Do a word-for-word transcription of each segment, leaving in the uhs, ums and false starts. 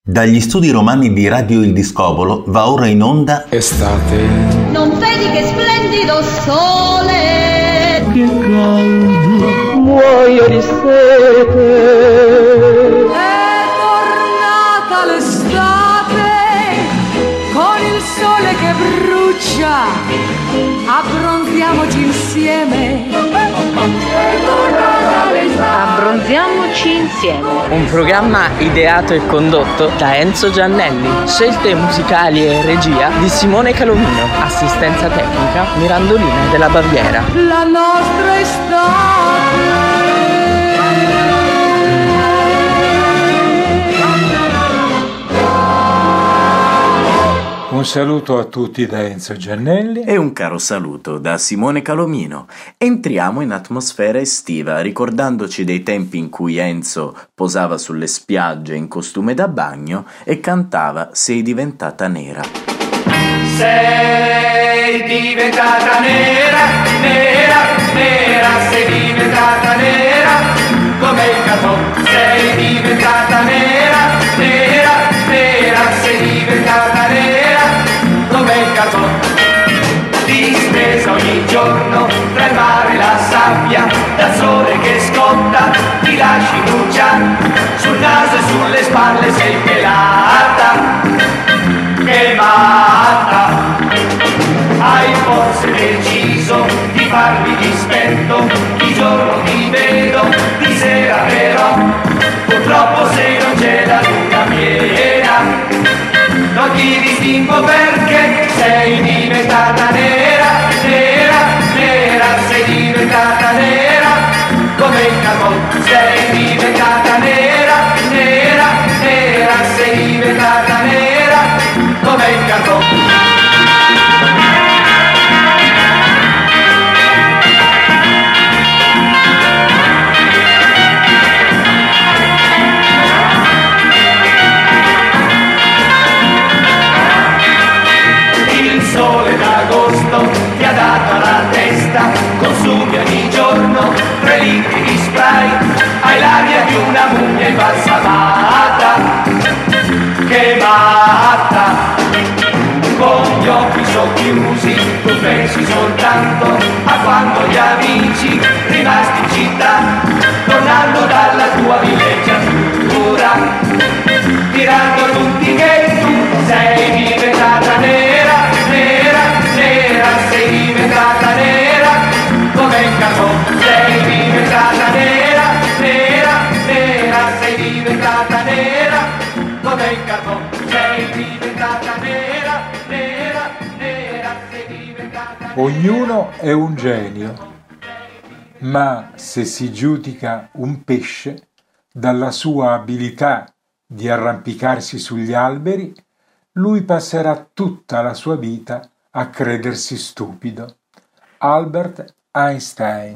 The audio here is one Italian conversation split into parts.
Dagli studi romani di Radio Il Discopolo va ora in onda Estate. Non vedi che splendido sole, che caldo, muoio di sete. È tornata l'estate, con il sole che brucia, abbronziamoci insieme. È tornata l'estate. Abbronziamoci insieme. Un programma ideato e condotto da Enzo Giannelli. Scelte musicali e regia di Simone Calomino. Assistenza tecnica Mirandolina della Baviera. La nostra estate. Un saluto a tutti da Enzo Giannelli e un caro saluto da Simone Calomino. Entriamo in atmosfera estiva, ricordandoci dei tempi in cui Enzo posava sulle spiagge in costume da bagno e cantava Sei diventata nera. Sei diventata nera, nera, nera, sei diventata nera, come il cartone. Sei diventata nera, nera, nera, sei diventata nera, come il cartone. Distesa ogni giorno tra il mare e la sabbia, dal sole che scotta ti lasci bruciare, sul naso e sulle spalle sei pelata, che matta. Hai forse deciso di farmi dispetto, di giorno ti vedo, di sera però, purtroppo se non c'è la luna piena, non ti distingo perché sei diventata nera, nera, nera, sei diventata nera, come il carbone. Sei diventata nera, nera, nera, sei diventata nera, come il carbone. Ti ha dato alla testa, consumi ogni giorno tre litri di spray, hai l'aria di una mummia imbalsamata, che matta. Con gli occhi socchiusi tu pensi soltanto a quando gli amici rimasti in città, tornando dalla tua villeggiatura, tirando tutti che tu sei diventata nera, nera, nera, sei diventata nera, come il carbone. Sei diventata nera, nera, nera, sei diventata nera, come il carbone. Sei diventata nera, nera, nera, sei diventata nera. Ognuno è un genio, ma se si giudica un pesce dalla sua abilità di arrampicarsi sugli alberi, lui passerà tutta la sua vita a credersi stupido. Albert Einstein.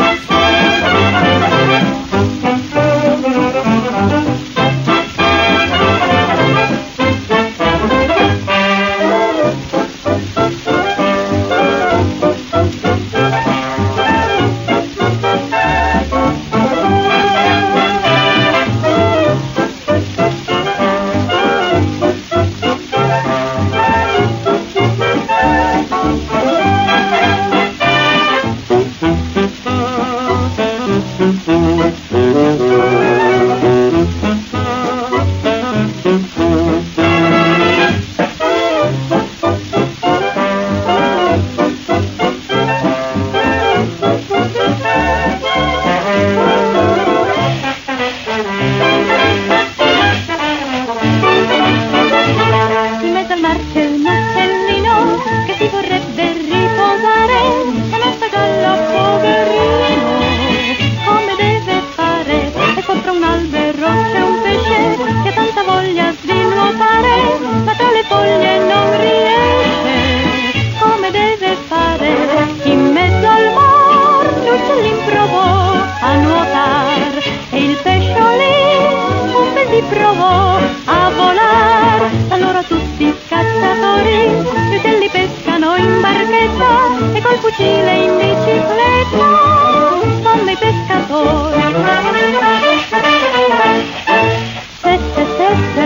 fucile in bicicletta, fanno i pescatori. Se, se, se, se la terra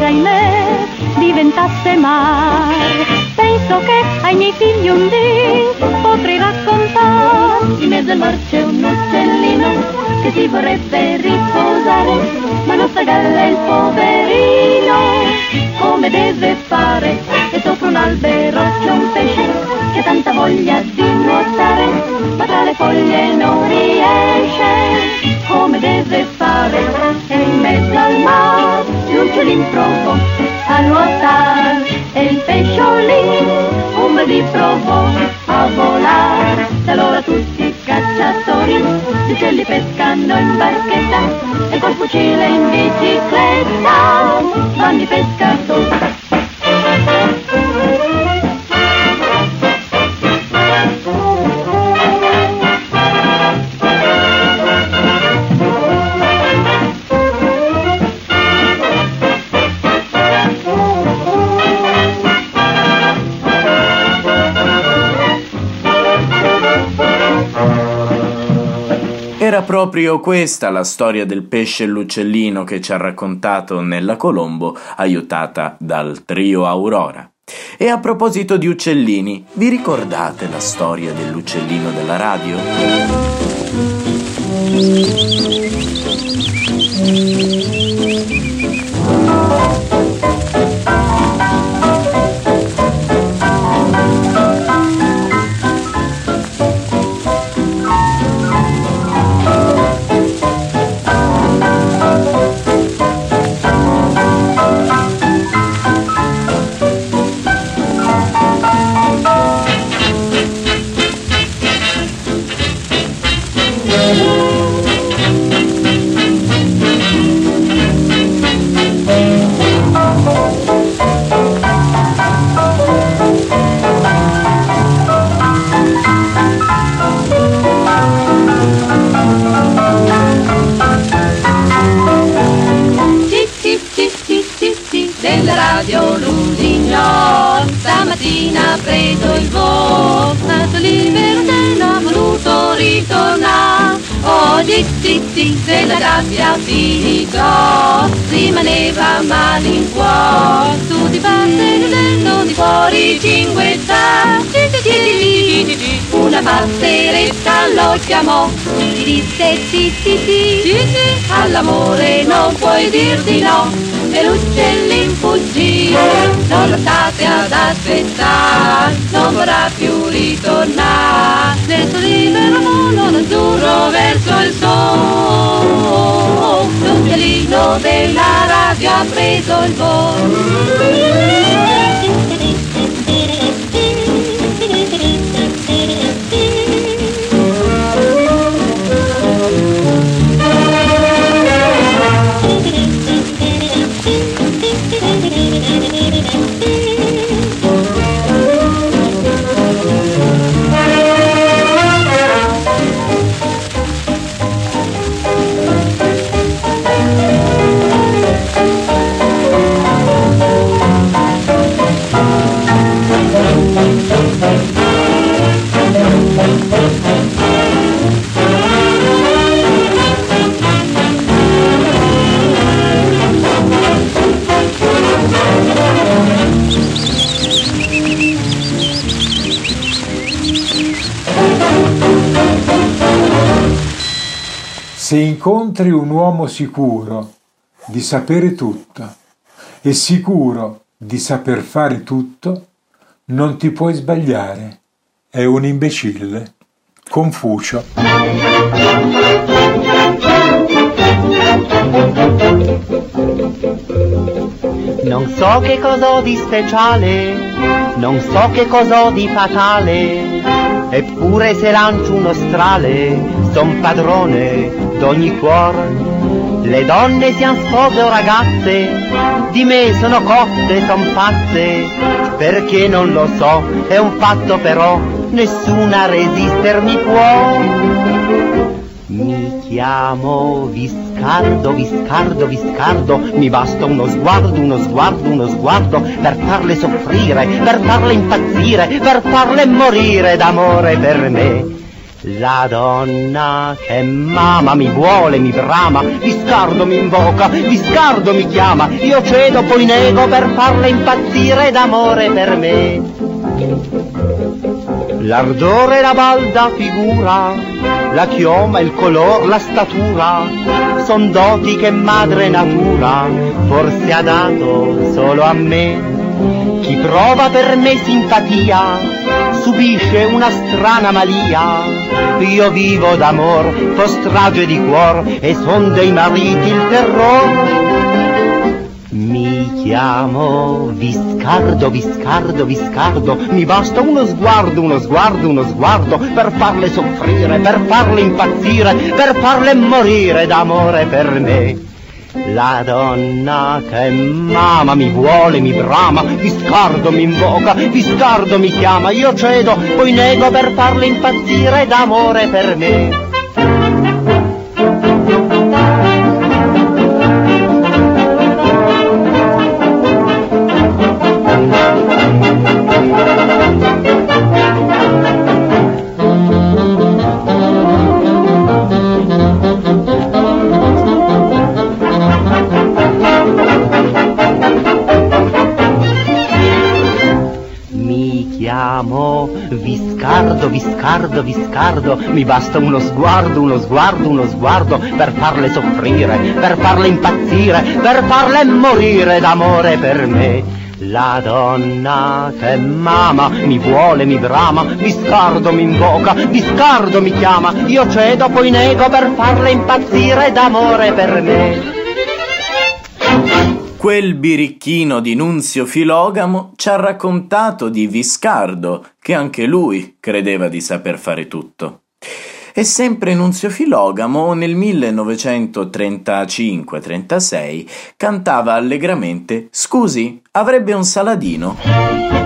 che ahimè diventasse mare. Penso che ai miei figli un dì potrei raccontare. In mezzo al mar c'è un uccellino che si vorrebbe riposare, ma non sta a galla il poverino, come deve fare? E sopra un albero c'è un pesce che ha tanta voglia di nuotare, ma tra le foglie non riesce, come deve fare? E in mezzo al mare l'uccellin provò a nuotare, e il pesciolin un bel dì provò a volare. E allora tutti i cacciatori gli uccelli pescano in barchetta, e col fucile in bicicletta vanno i pescatori. Era proprio questa la storia del pesce e l'uccellino che ci ha raccontato Nella Colombo, aiutata dal trio Aurora. E a proposito di uccellini, vi ricordate la storia dell'uccellino della radio? Radio Lusigno, stamattina ha preso il volo, stato libero e non ha voluto ritornare. Oggi sì sì della gabbia finito, rimaneva male in cuore, tutti passeggero di fuori cinguetta. Una passeretta lo chiamò, gli disse sì sì sì, all'amore non puoi dir di no. E l'uccellin fuggì, non lo state ad aspettare, non vorrà più ritornare. Adesso libero non azzurro verso il sole, l'uccellino della radio ha preso il volo. Se incontri un uomo sicuro di sapere tutto e sicuro di saper fare tutto, non ti puoi sbagliare. È un imbecille. Confucio. Non so che cos'ho di speciale, non so che cos'ho di fatale, eppure se lancio uno strale, son padrone d'ogni cuore. Le donne sian spose o ragazze, di me sono cotte, son pazze, perché non lo so, è un fatto però, nessuna resistermi può. Mi chiamo Viscardo, Viscardo, Viscardo, mi basta uno sguardo, uno sguardo, uno sguardo, per farle soffrire, per farle impazzire, per farle morire d'amore per me. La donna che m'ama, mi vuole, mi brama, Viscardo mi invoca, Viscardo mi chiama, io cedo poi nego per farle impazzire d'amore per me. L'ardore, la balda figura, la chioma, il color, la statura, son doti che madre natura forse ha dato solo a me. Chi prova per me simpatia subisce una strana malia. Io vivo d'amor, fo strage di cuor e son dei mariti il terror. Mi chiamo Viscardo, Viscardo, Viscardo, mi basta uno sguardo, uno sguardo, uno sguardo per farle soffrire, per farle impazzire, per farle morire d'amore per me. La donna che m'ama, mi vuole, mi brama, Viscardo mi invoca, Viscardo mi chiama, io cedo, poi nego per farle impazzire d'amore per me. Viscardo, Viscardo, Viscardo, mi basta uno sguardo, uno sguardo, uno sguardo per farle soffrire, per farle impazzire, per farle morire d'amore per me. La donna che m'ama, mi vuole, mi brama, Viscardo mi invoca, Viscardo mi chiama, io cedo poi nego per farle impazzire d'amore per me. Quel birichino di Nunzio Filogamo ci ha raccontato di Viscardo, che anche lui credeva di saper fare tutto. E sempre Nunzio Filogamo nel millenovecentotrentacinque trentasei cantava allegramente: «Scusi, avrebbe un saladino?»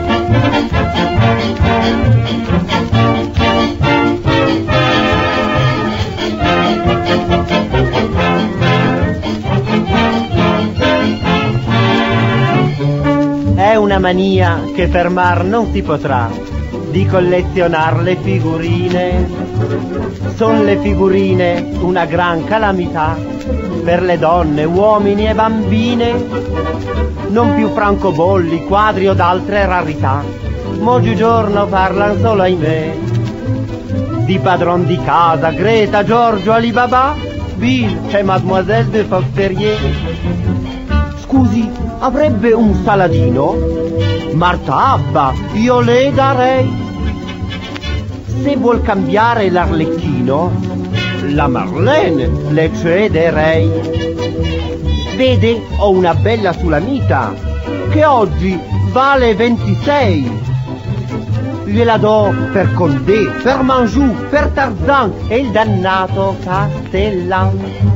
È una mania che fermar non si potrà, di collezionar le figurine. Son le figurine una gran calamità per le donne, uomini e bambine. Non più francobolli, quadri o d'altre rarità, oggigiorno parlan solo ahimè di padron di casa, Greta, Giorgio, Alibaba, Bill e Mademoiselle de Foxterier. Scusi, avrebbe un saladino? Marta Abba, io le darei. Se vuol cambiare l'arlecchino, la Marlene le cederei. Vede, ho una bella sulamita che oggi vale ventisei. Gliela do per Condé, per Manjou, per Tarzan e il dannato Castellan.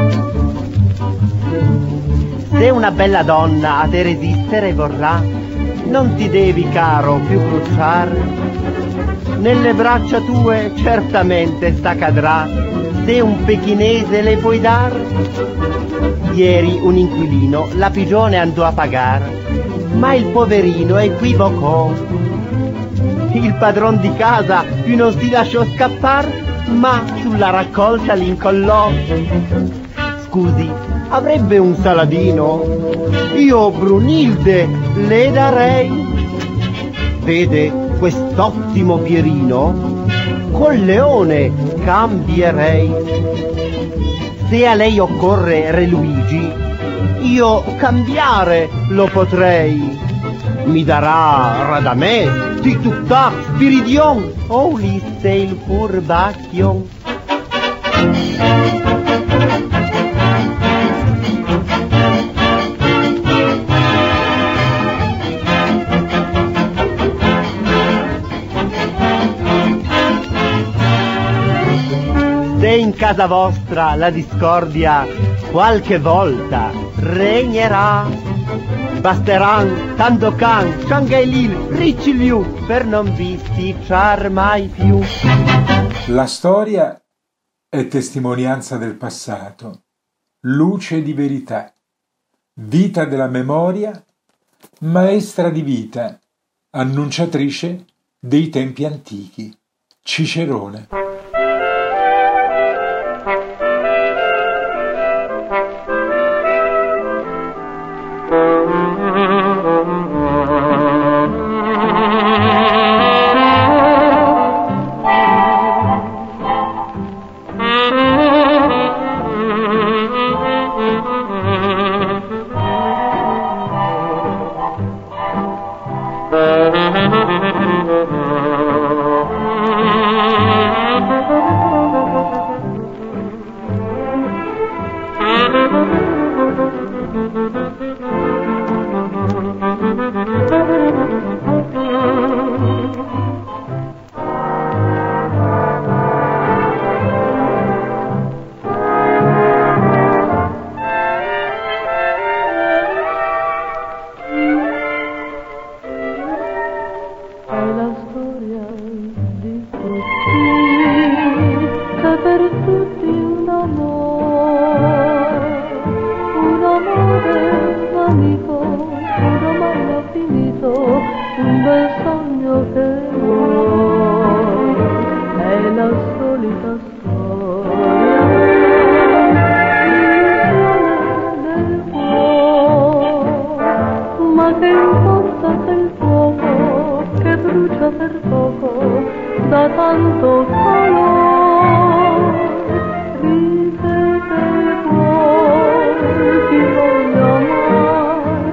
Se una bella donna a te resistere vorrà, non ti devi, caro, più crucciar. Nelle braccia tue certamente sta cadrà, se un pechinese le puoi dar. Ieri un inquilino la pigione andò a pagar, ma il poverino equivocò. Il padron di casa più non si lasciò scappar, ma sulla raccolta l'incollò. Scusi, avrebbe un saladino? Io Brunilde le darei. Vede quest'ottimo Pierino? Col leone cambierei. Se a lei occorre Re Luigi, io cambiare lo potrei. Mi darà Radamè, Titutar, Spiridion o Ulisse il furbacchio. Se in casa vostra la discordia qualche volta regnerà, basteran Sandokan, Shanghai-Lil, Richelieu per non bisticciar mai più. La storia è testimonianza del passato, luce di verità, vita della memoria, maestra di vita, annunciatrice dei tempi antichi. Cicerone. che importa se il fuoco che brucia per poco da tanto calore, ripete il cuore, ti voglio amare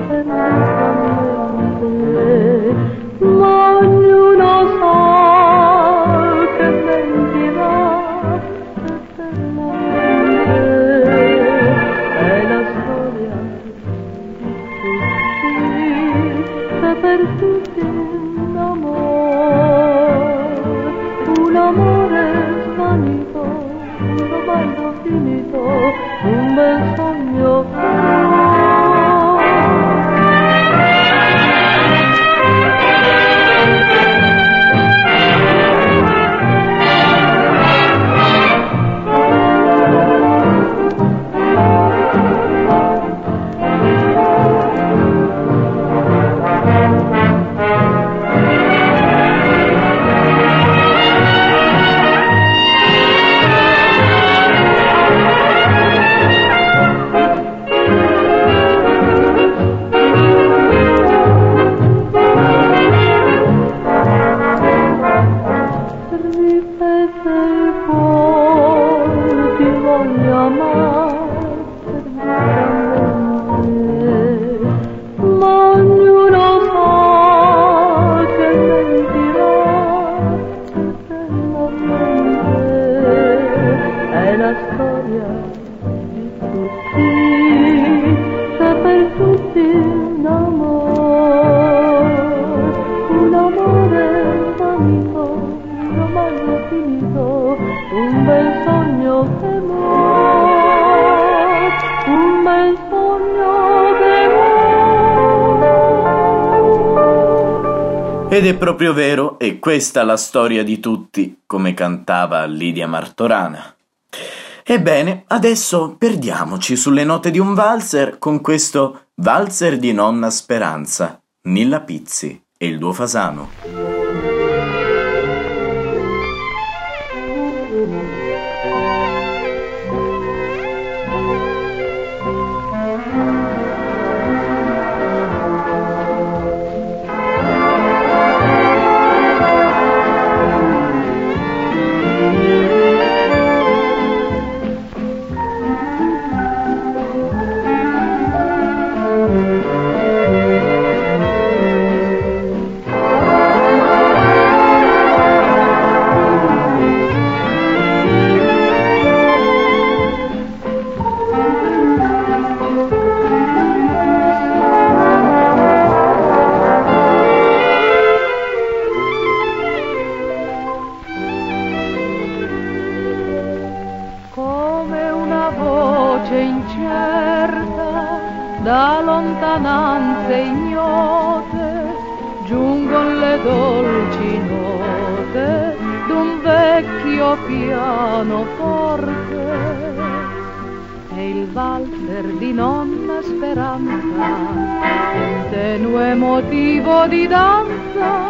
eternamente, ma ognuno sa che mentirà eternamente. È la storia per tutti un amore, un amore svanito, un romanzo finito, un bel sogno Ed è proprio vero, è questa la storia di tutti, come cantava Lidia Martorana. Ebbene, adesso perdiamoci sulle note di un valzer con questo valzer di nonna Speranza, Nilla Pizzi e il Duo Fasano. Da lontananze ignote giungon le dolci note d'un vecchio pianoforte. È il valzer di nonna Speranza, un tenue motivo di danza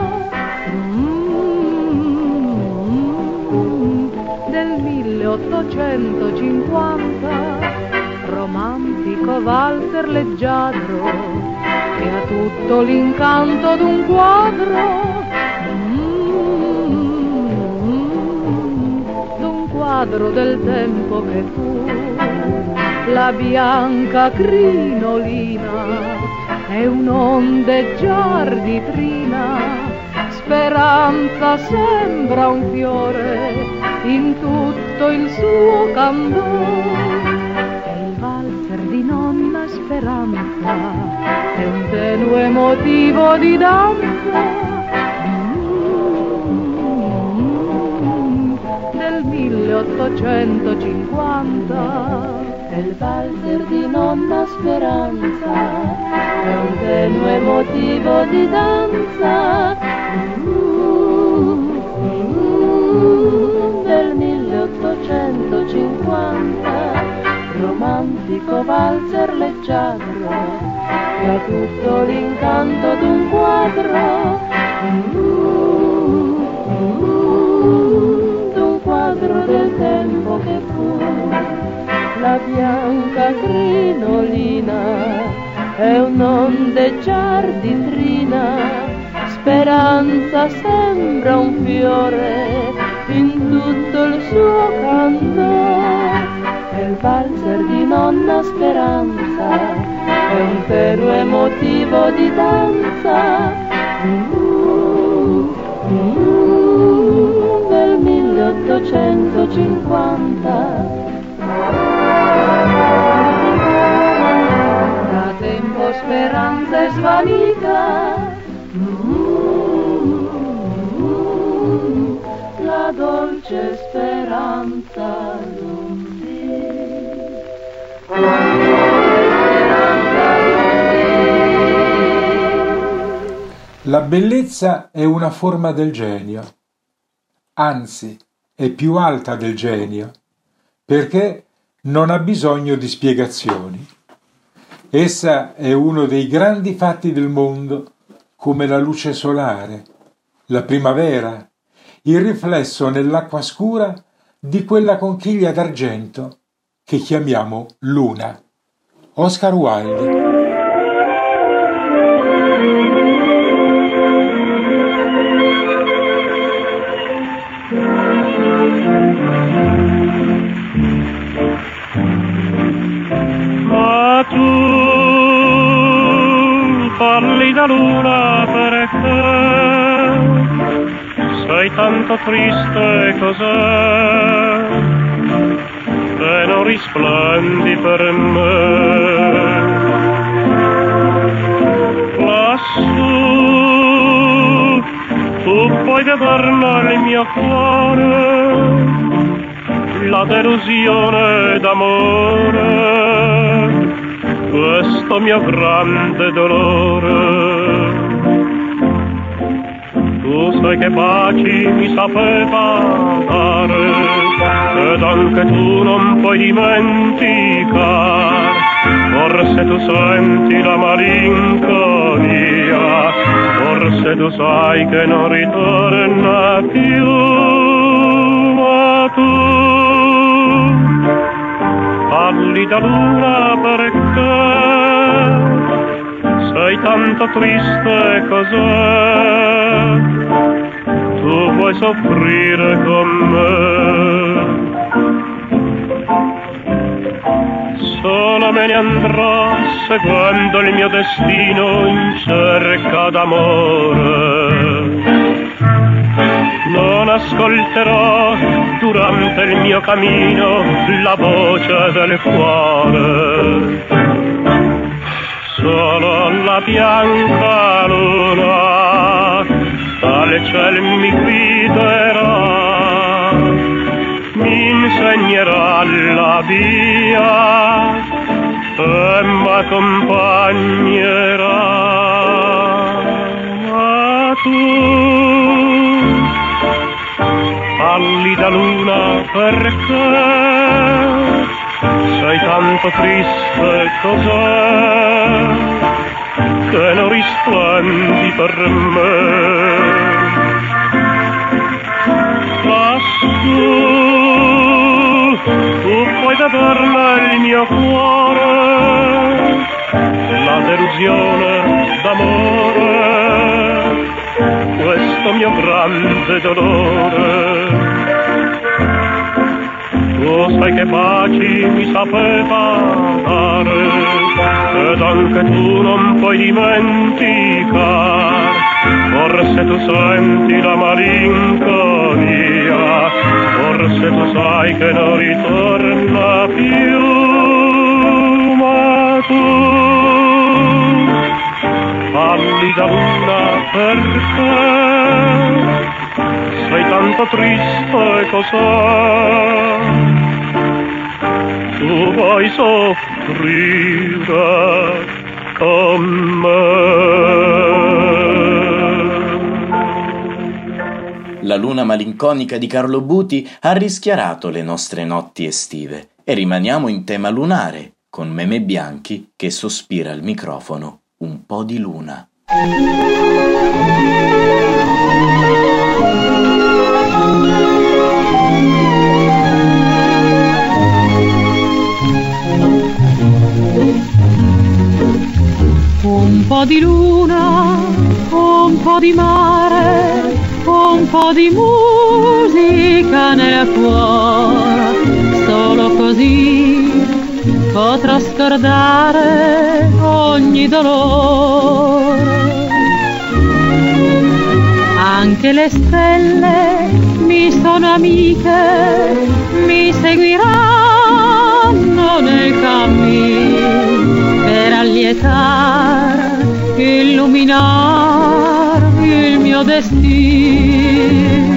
mm, del milleottocentocinquanta. Romantico valzer leggiadro che ha tutto l'incanto d'un quadro, mm, d'un quadro del tempo che fu. La bianca crinolina è un ondeggiar di trina, Speranza sembra un fiore in tutto il suo candore. Di nonna Speranza è un tenue motivo di danza mm, del milleottocentocinquanta. È il valzer di nonna Speranza, è un tenue motivo di danza mm, mm, del milleottocentocinquanta. Romantico valzer leggiadro che ha tutto l'incanto d'un quadro, mm, mm, d'un quadro del tempo che fu. La bianca crinolina è un ondeggiar di trina, speranza sembra un fiore in tutto il suo canto, e il valzer di nonna Speranza è un tenue motivo di danza uh, uh, del milleottocentocinquanta. Da tempo Speranza è svanita, la dolce speranza non vi, La bellezza è una forma del genio, anzi è più alta del genio, perché non ha bisogno di spiegazioni. Essa è uno dei grandi fatti del mondo, come la luce solare, la primavera, il riflesso nell'acqua scura di quella conchiglia d'argento che chiamiamo luna. Oscar Wilde. Ma tu parli da luna perché sei tanto triste, cos'è che non risplendi per me? Lassù tu puoi vederne nel mio cuore la delusione d'amore, questo mio grande dolore. Tu sai che baci mi sapeva dare, ed anche tu non puoi dimenticare. Forse tu senti la malinconia, forse tu sai che non ritorna più. Ma tu parli da luna perché sei tanto triste, cos'è? Tu vuoi soffrire con me? Solo me ne andrò seguendo il mio destino in cerca d'amore. Non ascolterò durante il mio cammino la voce del cuore. Solo la bianca luna dal ciel mi guiderà, mi insegnerà la via e m'accompagnerà. Ma tu parli da luna perché sei tanto triste, cos'è che non risplendi per me? Lassù tu puoi vederne il mio cuore la delusione d'amore, questo mio grande dolore. Tu sai che baci mi sapeva dare, ed anche tu non puoi dimenticare. Forse tu senti la malinconia, forse tu sai che non ritorna più. Ma tu parli da luna perché sei tanto triste, cos'è? Tu vuoi soffrire con me. La luna malinconica di Carlo Buti ha rischiarato le nostre notti estive e rimaniamo in tema lunare con Memè Bianchi che sospira al microfono un po' di luna. Un po' di luna, un po' di mare, un po' di musica nel cuore, solo così potrò scordare ogni dolore. Anche le stelle mi sono amiche, mi seguiranno nel cammino per allietare, illuminare il mio destino.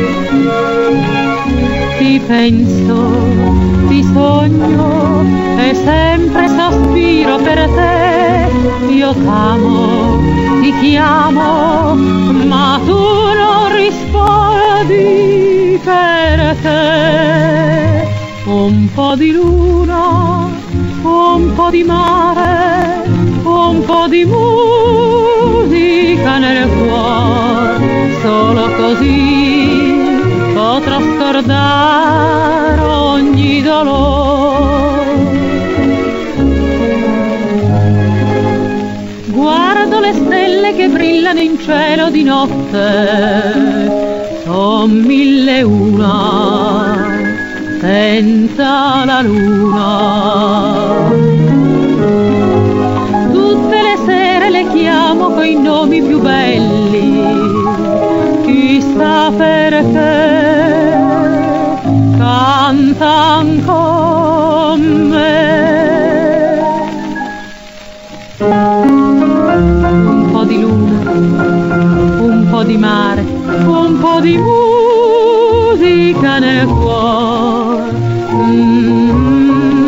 Ti penso, ti sogno e sempre sospiro per te. Io t'amo, ti chiamo, ma tu non rispondi perché. Un po' di luna, un po' di mare, un po' di musica nel cuore, solo così potrò scordare ogni dolore. Guardo le stelle che brillano in cielo di notte, son mille una senza la luna. Tutte le sere le chiamo coi nomi più belli, chissà perché cantan con me. Un po' di luna, un po' di mare, un po' di musica nel cuore. Mm-hmm.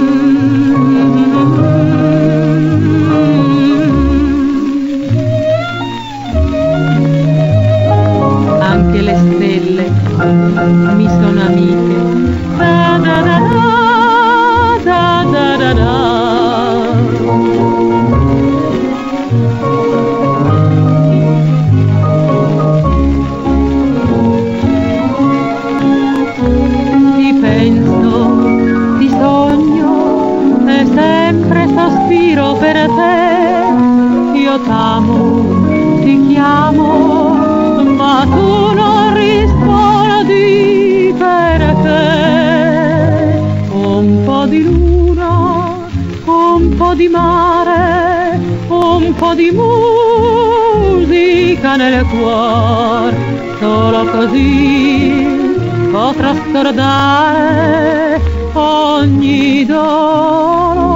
Anche le stelle mi sono amiche. Da da da da da da da. Ti penso, ti sogno e sempre sospiro per te. Io t'amo, ti chiamo, ma tu non rispondi perché. Un po' di luna, un po' di mare, un po' di musica nel cuore, solo così potrò scordare ogni dolore.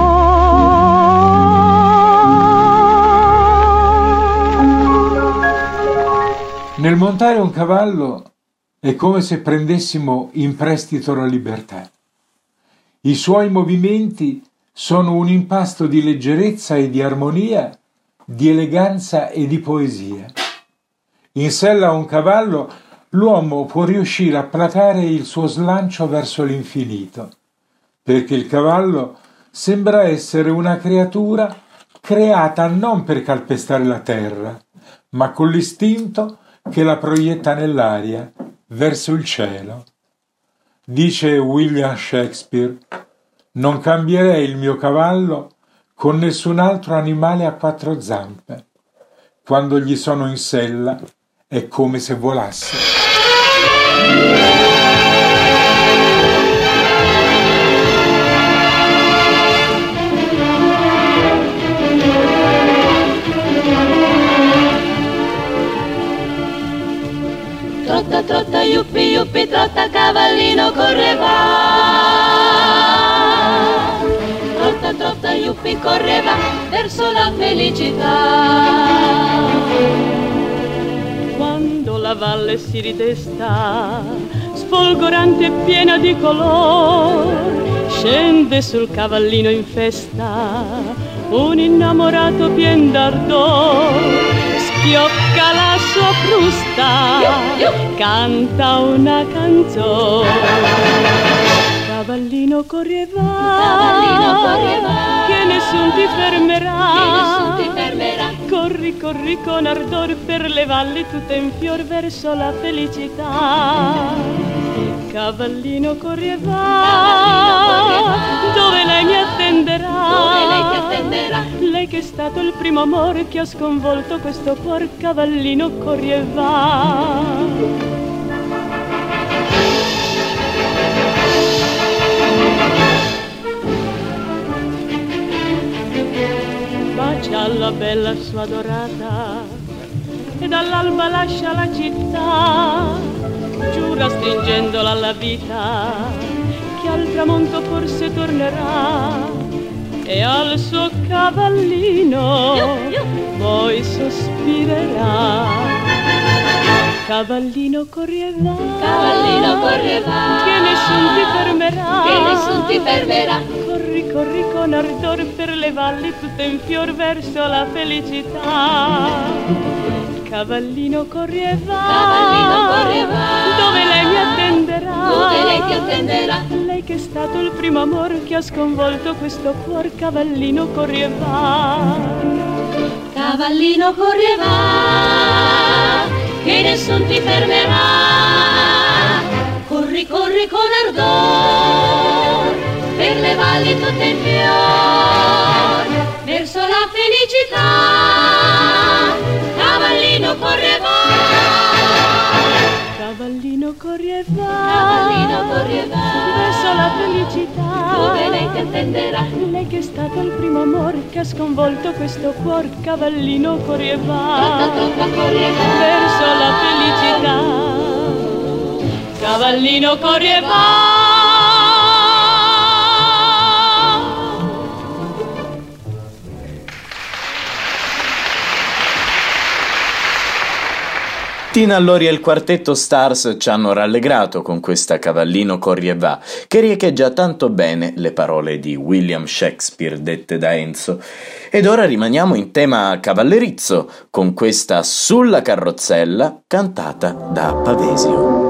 Nel montare un cavallo è come se prendessimo in prestito la libertà. I suoi movimenti sono un impasto di leggerezza e di armonia, di eleganza e di poesia. In sella a un cavallo l'uomo può riuscire a placare il suo slancio verso l'infinito, perché il cavallo sembra essere una creatura creata non per calpestare la terra, ma con l'istinto che la proietta nell'aria, verso il cielo. Dice William Shakespeare: non cambierei il mio cavallo con nessun altro animale a quattro zampe. Quando gli sono in sella è come se volasse. Trotta, trotta, yuppi, yuppi, trotta, cavallino, corre va. Trotta, trotta, yuppi, corre va verso la felicità. Quando la valle si ridesta, sfolgorante e piena di color, scende sul cavallino in festa un innamorato pien d'ardor. Schiocca la sua frusta, canta una canzone. Cavallino corri e va, cavallino corri e va, che nessun ti fermerà, che nessun ti fermerà. Corri, corri con ardor per le valli tutte in fior verso la felicità. Cavallino corri e va, cavallino corri e va, dove lei mi attenderà, dove lei ti attenderà. Lei che è stato il primo amore che ha sconvolto questo cuor. Cavallino corri e va. Bacia la bella sua dorata e dall'alba lascia la città, giura stringendola alla vita che al tramonto forse tornerà e al suo cavallino poi sospirerà. Cavallino corri e va, cavallino corri e va, che nessun ti fermerà, che nessun ti fermerà. Corri, corri con ardor per le valli tutte in fior verso la felicità. Cavallino corri e va, cavallino corri e va, dove lei mi attenderà, dove lei ti attenderà. Lei che è stato il primo amor che ha sconvolto questo cuor. Cavallino corri e va, cavallino corri e va, che nessun ti fermerà. Corri, corri con ardor per le valli tutte in fior verso la felicità. Cavallino corri e va, cavallino corri e va, cavallino corri e va verso la felicità, dove lei ti attenderà. Lei che è stato il primo amore che ha sconvolto questo cuor. Cavallino corri e va, trocca, trocca, corri e va verso la felicità. Cavallino corri e va. Tina Allori e il quartetto Stars ci hanno rallegrato con questa Cavallino corri e va, che riecheggia tanto bene le parole di William Shakespeare dette da Enzo. Ed ora rimaniamo in tema cavallerizzo con questa Sulla carrozzella cantata da Pavesio.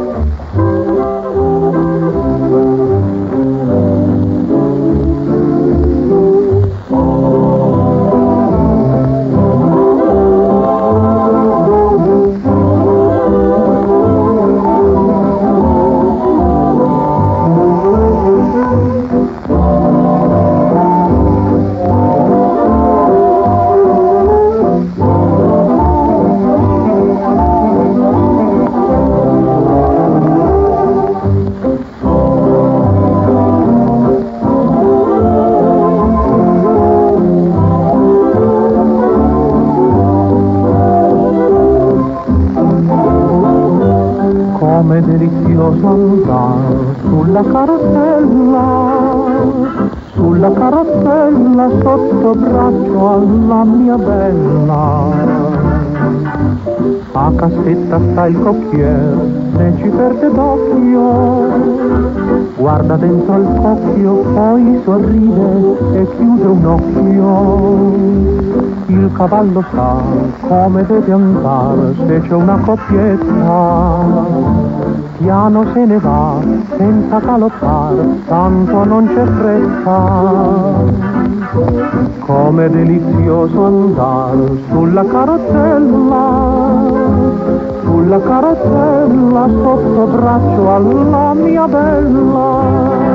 Sulla carrozzella, sulla carrozzella sotto braccio alla mia bella. A cassetta sta il cocchiere, se ci perde d'occhio, guarda dentro il cocchio, poi sorride e chiude un occhio. Il cavallo sa come deve andare, se c'è una coppietta. Piano se ne va, senza galoppare, tanto non c'è fretta. Com'è delizioso andare sulla carrozzella, sulla carrozzella sotto braccio alla mia bella.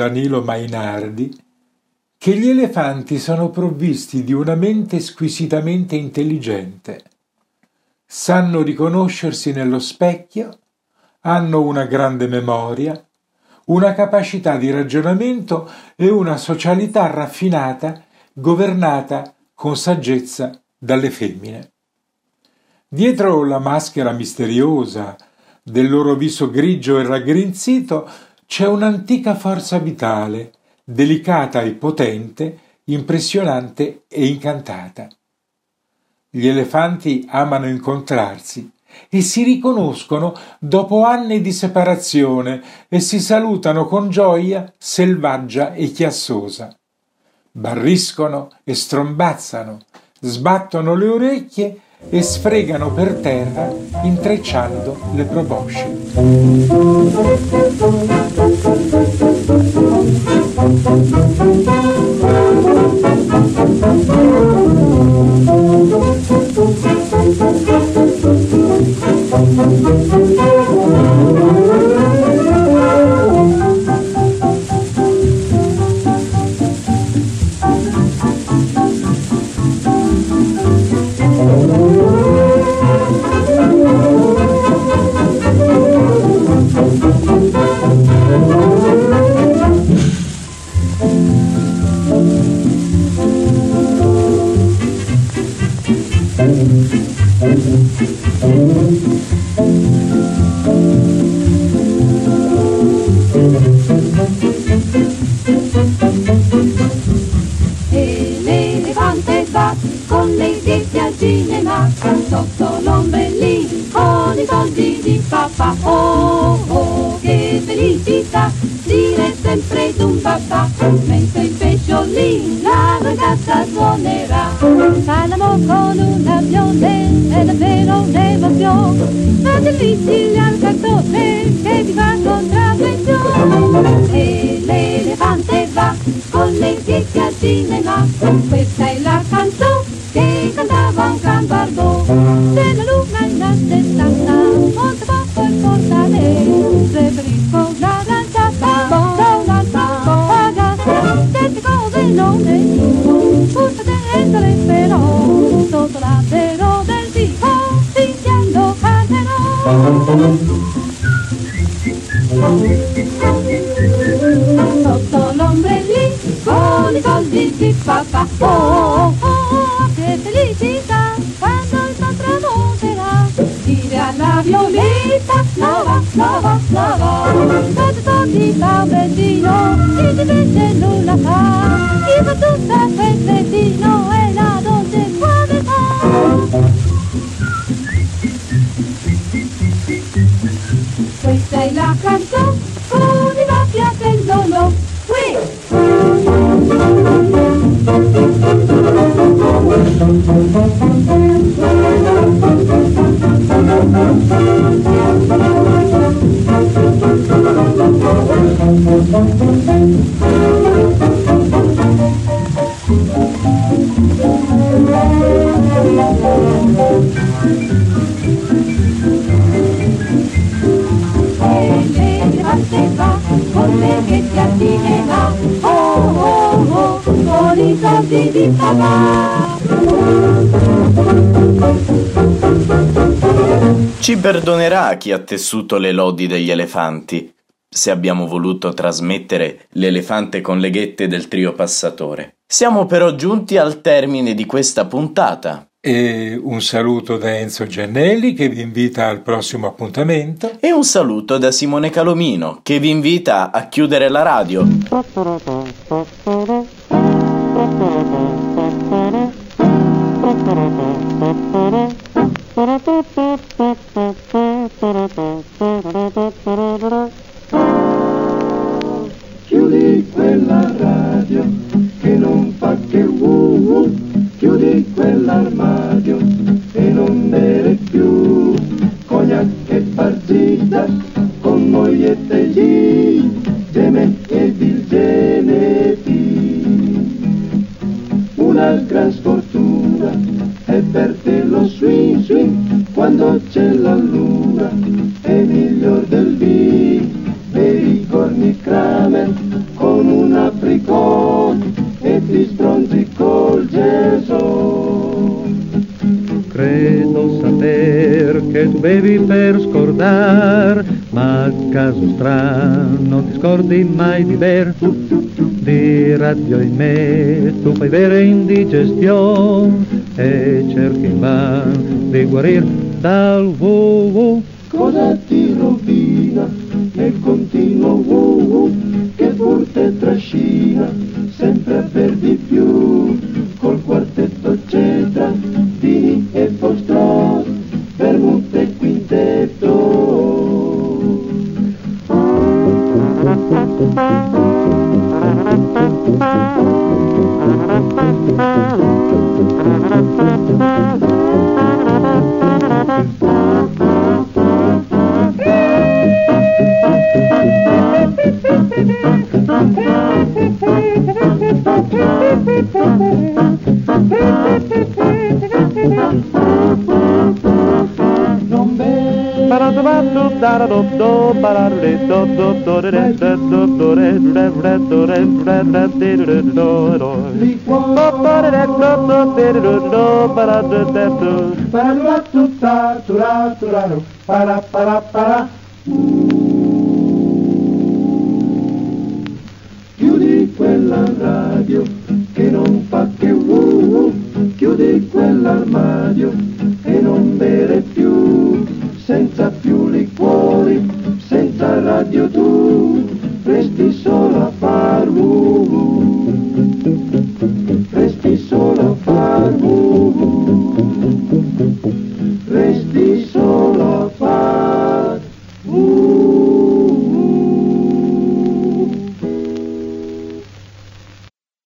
Danilo Mainardi che gli elefanti sono provvisti di una mente squisitamente intelligente. Sanno riconoscersi nello specchio, hanno una grande memoria, una capacità di ragionamento e una socialità raffinata, governata con saggezza dalle femmine. Dietro la maschera misteriosa del loro viso grigio e raggrinzito c'è un'antica forza vitale, delicata e potente, impressionante e incantata. Gli elefanti amano incontrarsi e si riconoscono dopo anni di separazione e si salutano con gioia selvaggia e chiassosa. Barriscono e strombazzano, sbattono le orecchie e sfregano per terra intrecciando le probosci. E l'elefante va con le ghetti al cinema, sotto l'ombrellino con i soldi di papà. Oh oh, che felicità, dire sempre d'un papà, mentre il pesciolino la ragazza suonerà. Fa l'amore con una bionda è davvero un'emozione, ma difficile al cartone che ti fa contravvenzione. E l'elefante va con le ghetti al cinema, questa è la canzone che cantava un can barbò. Se la luna è la sessanta, monta poco il portale, preferisco una lanciata da un'altra pagata. Certe cose non le dico, pur potendole però, sotto l'albero del tipo, fingiando canterò. Sotto l'ombrellino con i soldi di papà. Oh oh Oh, che felicità, quando il sol tramonterà, dire alla violetta lava, lava, lava. tanto tocchi fa un bellino, chi ti vede nulla fa, chi fa tutta perfettino è la dolce suavetà. Questa è la canzone con i baffi a pendolo. Qui! L'elefante va con le ghetti al cinema, oh oh oh, con i soldi di papà. Ci perdonerà chi ha tessuto le lodi degli elefanti, se abbiamo voluto trasmettere l'elefante con le ghette del trio Passatore. Siamo però giunti al termine di questa puntata. E un saluto da Enzo Giannelli che vi invita al prossimo appuntamento. E un saluto da Simone Calomino che vi invita a chiudere la radio. Chiudi quella radio che non fa che uh, chiudi quell'armadio e non bere più cognac e partita con mogliette gli geme ed il geneti. Una gran sfortuna è per te lo swing swing quando c'è la luna, è miglior del vino, bevi corni Kramer con bevi per scordar, ma a caso strano non ti scordi mai di ber. Di radio in me tu fai vera indigestione e cerchi invan di guarir dal wuh. Cosa ti rovina e continuo wuh che pur te trascina sempre a per di più col quartetto cetra, vini e foxtrot, vermouth e quintetto. Non chiudi quella radio